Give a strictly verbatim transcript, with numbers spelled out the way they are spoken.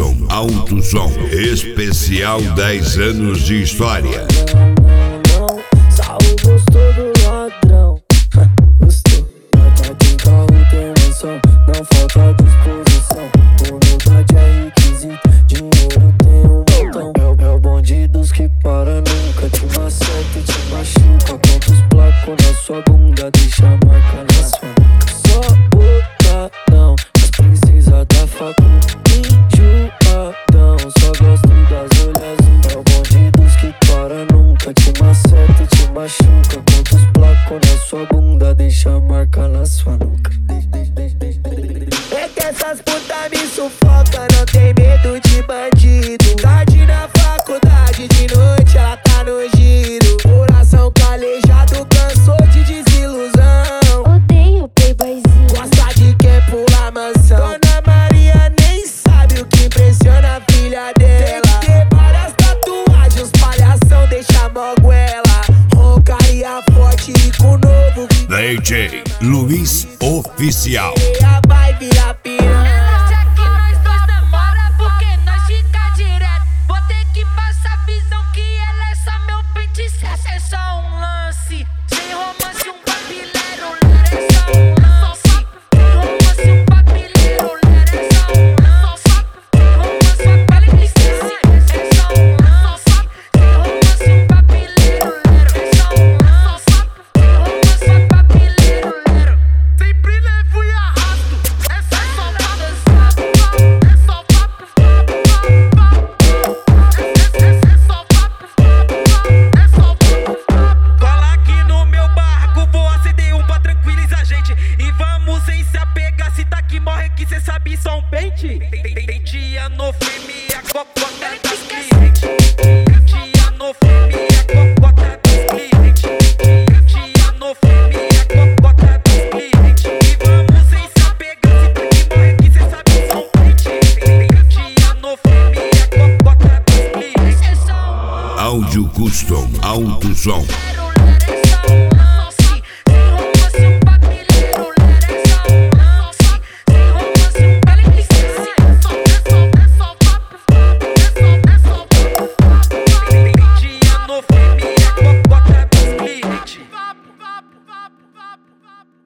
Custom Alto Som. Especial dez anos de história. Não, não, Saul gostou do ladrão. Gostou. Nota de carro tem mansão, não falta disposição. Humildade é requisito, dinheiro tem um montão. É, é o bonde dos que para, nunca te maceta e te machuca. Quantos placos na sua bunda, deixa a marca na sua nuca. Só botadão, as princesas da facu. Enjoadão, só gosto das olhas azul. É o bonde dos que para, nunca te maceta e te machuca. Quantos placos na sua bunda, deixa a marca na sua nuca. É que essas putas me sufoca, não tem medo de bandido. Tarde na faculdade, de noite ela tá no giro. Coração calejado, cansou de desilusão. Odeio playboyzinho. Gosta de quem pula mansão. Dona Maria nem sabe o que impressiona a filha dela. Tem que ter várias tatuagens, palhação deixa moguela. Roncaria forte e com novo D J Luiz Oficial. vai virar piranha. Relaxa que nós dois demora, porque nós fica direto. Vou ter que passar a visão que ela é só meu pente. Se é só um lance, sem romance, um papileiro. Ler é só um lance, sem romance, um papileiro. Ler é só um lance, sem romance, a pele que esquece. É só um lance, sem romance, um papileiro. Ler é só um lance, sem romance, a papileiro. Sempre levo e arrasto. Essa é só papo, é só papo, é só papo, é só papo. Cola aqui no meu barco, vou acender um pra tranquilizar a gente. E vamos sem se apegar, se tá que morre que cê sabe só um pente. Pente anofemia, cocota das clientes. Pente anofemia, cocota dos clientes. Pente anofemia, cocota dos clientes. E vamos sem se apegar, se tá que morre que cê sabe só um pente. Pente anofemia, cocota dos clientes. Áudio Custom Alto Som.